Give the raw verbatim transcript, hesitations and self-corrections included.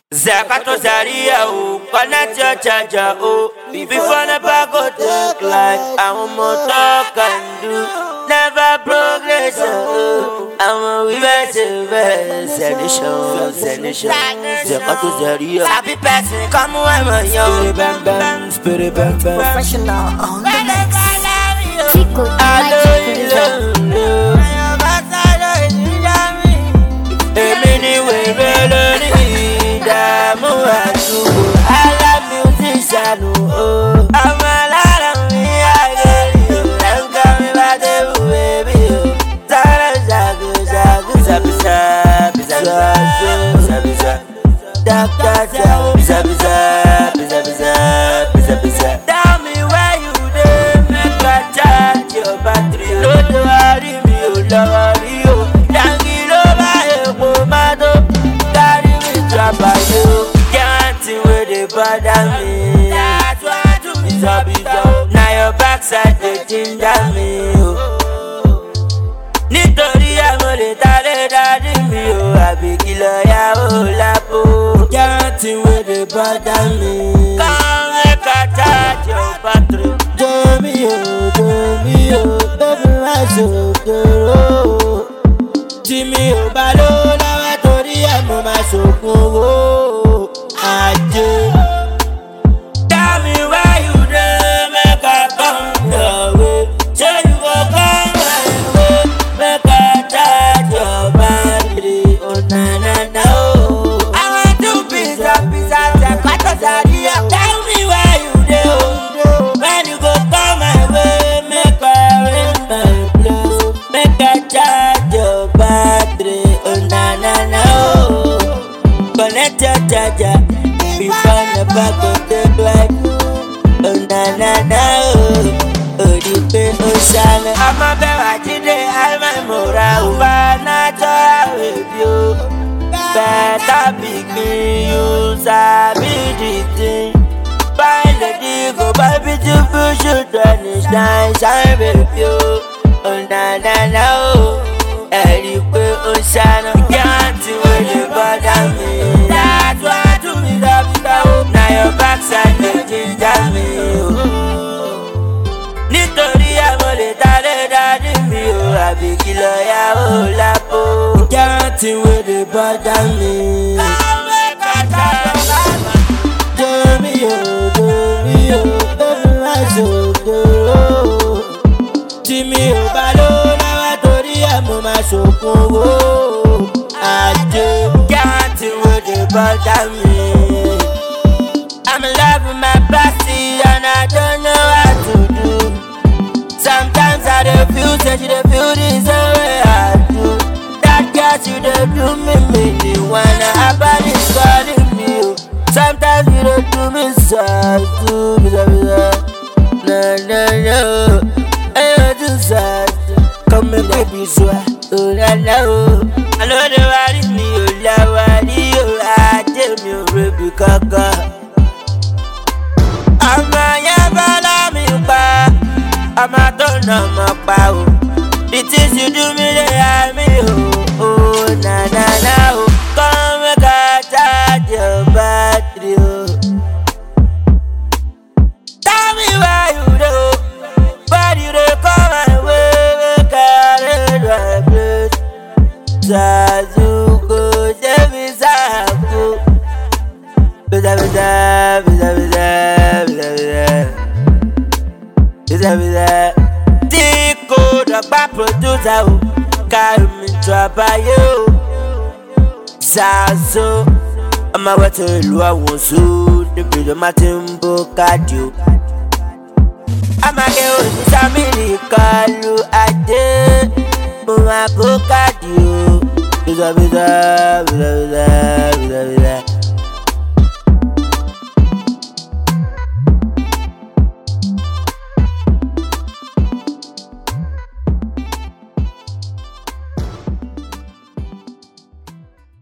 Zakato Zaria, oh, connect your charger, oh. Before never go take like I'm more talk and do. Never progress, oh. I'm a reverse, sedition, sedition. Zakato Zaria, happy person, come on, my young. Spirit bam bam, spirit bam bam. Professional on the next. Chico, I know you love me. Anyway, melody, damu atubu. I love musician, oh. I'm a lot of me, I get you. I'm coming back to baby. Zara, zagu, zagu, zagu, zagu, zagu, zagu, zagu, doctor, zagu, zagu, zagu, zagu, zagu, zagu, zagu. Tell me where you dey, make I charge your battery. Don't worry me, oh Lord, you. Can't where they bother me. That's why to me so. Now your backside they ginger me. Nítorí àwọn lè tálé dáadé mi o, àbí kí lọ yá o lápò. Can't where they bother me. Come make I charge your battery. Domi o, domi o, baby wá sòkòrò. Tí mi ò bá lówó lọ́wọ́ torí ẹ̀ mo máa ṣògùn owó ajé. Tell me where you dey, make I come your way. Say you go come my way, make I charge your battery. Oh na na na oh. I want to pizza, pizza, Zakato Zaria. Tell me where you dey, oh. When you go come my way, make I arrange my place, make I charge your battery. Oh na na na oh. Connect your charger before never go take life. Oh na na na oh. Oh the pain oh shine. I'm a better today. I'm a more over natural with you. Better pick me, you sabi the thing. Find the dig, go buy beautiful shoot when it's shine, shine with you. Oh na na na oh. Every way oh shine. Can't wait to bother me. That's why to me that oh. Now your backside they ginger me. Nítorí àwọn lè tálé dáadé mi o, àbí kí lọ yá o lápò. Can't wait to bother me. Domi o, domi o, baby wá sòkòrò. Tí mi ò bá lówó lọ́wọ́ torí ẹ̀ mo máa ṣògùn owó ajé. Can't wait to bother me. I'm in love with my body and I don't know what to do. Sometimes I dey feel say she dey feel the same way I do. That girl she dey do me me the one about is calling me. Oh. Sometimes you dey do me sad too, bisa bisa. No no no, I don't do sad. Come make me be sure. Oh na na oh. I know the worry me oh la worry oh. I tell me oh baby kaka. Àmà yẹn bọ́lá mi pa, àmà tó nà mọ̀ pa o. The things you do me dey hide me o, oh na na na o. Come make I charge your battery o. Tell me where you dey o, where you dey come my way, make I arrange my place. Zazuko, Jebi Zaku, bisa bisa, bisa bisa. Bisa bisa. Tico dọ̀gba producer o, carry me trabaye o. Zazo, ọmọ wẹ́tọ̀ ìlú àwọn oṣù níbi ló máa ti ń bó káàdì o. Amage òṣìṣẹ́ mi nìkan lu ajé, mo máa bó káàdì o. Bisa bisa, bisa bisa, bisa bisa.